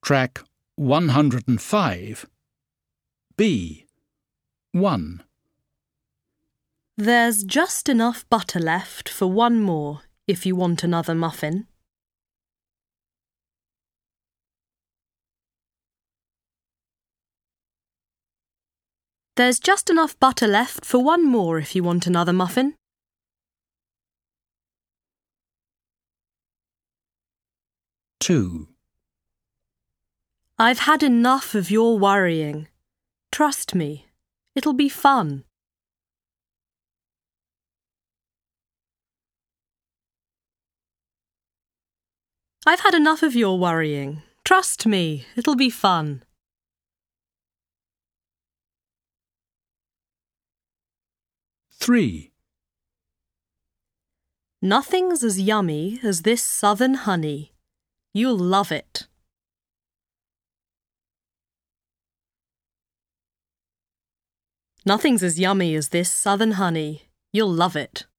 Track 105. B. 1. There's just enough butter left for one more if you want another muffin. There's just enough butter left for one more if you want another muffin. 2. I've had enough of your worrying. Trust me, it'll be fun. I've had enough of your worrying. Trust me, it'll be fun. 3. Nothing's as yummy as this southern honey. You'll love it. Nothing's as yummy as this southern honey. You'll love it.